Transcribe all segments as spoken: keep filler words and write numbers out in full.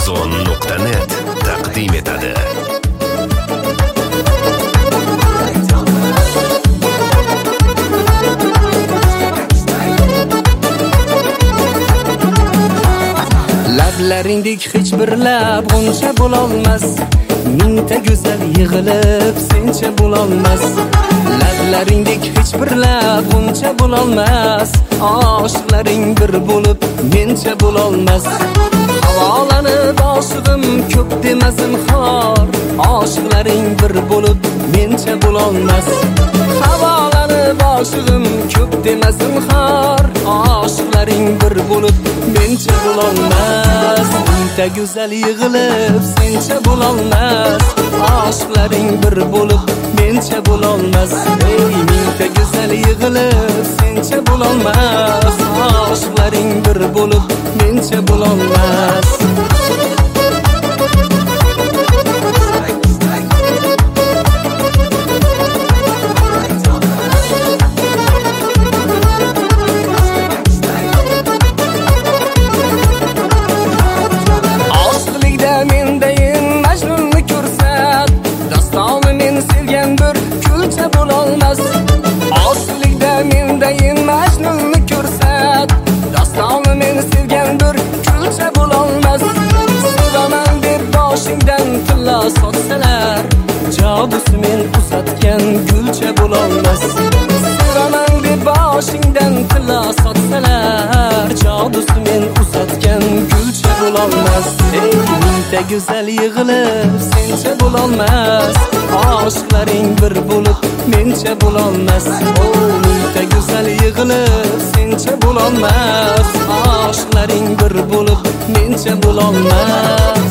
amazon nuqta net taqdim etadi. Lablaringdek hech bir lab g'uncha bo'lolmas, mingta go'zal yig'ilib sencha bo'lolmas. Lablaringdek hech bir lab g'uncha bo'lolmas, oshiqlaring bir bo'lib mencha bo'lolmas. Havolanib oshig'im ko'p demasin xor, oshiqlaring bir bo'lib mencha bo'lolmas. Havolanib oshig'im ko'p demasin xor, oshiqlaring bir bo'lib mencha bo'lolmas. Mingta go'zal yig'ilib sencha bo'lolmas, oshiqlaring bir bo'lib mencha bo'lolmas. Ey mingta go'zal yig'ilib sencha bo'lolmas, oshiqlaring bir bo'lib mencha bo'lolmas. Oshiqlikda mendayin Majnunni ko'rsat, dostonni men sevgan bir kulcha bo'lolmas. Sevaman deb boshingdan tilla sotsalar, javobi men uzatgan gulcha bo'lolmas. Sevaman deb boshingdan tilla sotsalar, javobi men uzatgan gulcha bo'lolmas. Ey mingta go'zal yig'ilib sencha bo'lolmas, oshiqlaring bir bo'lib mencha bo'lolmas. Oh mingta go'zal yig'ilib sencha bo'lolmas, oshiqlaring bir bo'lib mencha bo'lolmas.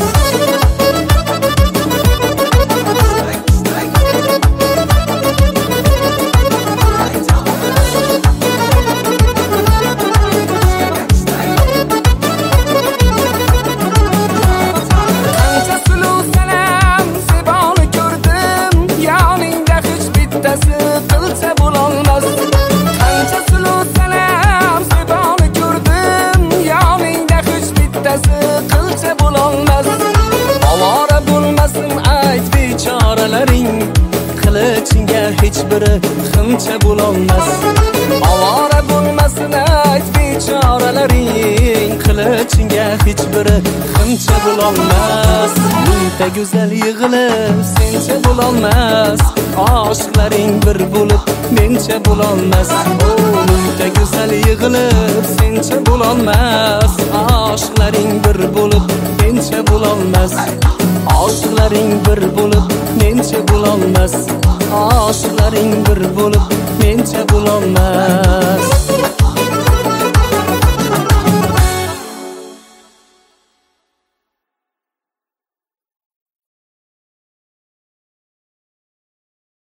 Qilcha bo'lolmas, qancha suluv salam seboni ko'rdim, yoningda hech bittasi qilcha bo'lolmas. Ovora bo'lmasin ayt bechoralaring, qilichingga hech biri ximcha bo'lolmas. Ovora bo'lmasin ayt bechoralaring, qilichingga hech biri ximcha bo'lolmas. Mingta go'zal yig'ilib sencha bo'lolmas, oshiqlaring bir bo'lib mencha bo'lolmas. Oh mingta go'zal yig'ilib sencha bo'lolmas, oshiqlaring bir bo'lib mencha bo'lolmas. Oshiqlaring bir bo'lib mencha bo'lolmas, oshiqlaring bir bo'lib mencha bo'lolmas.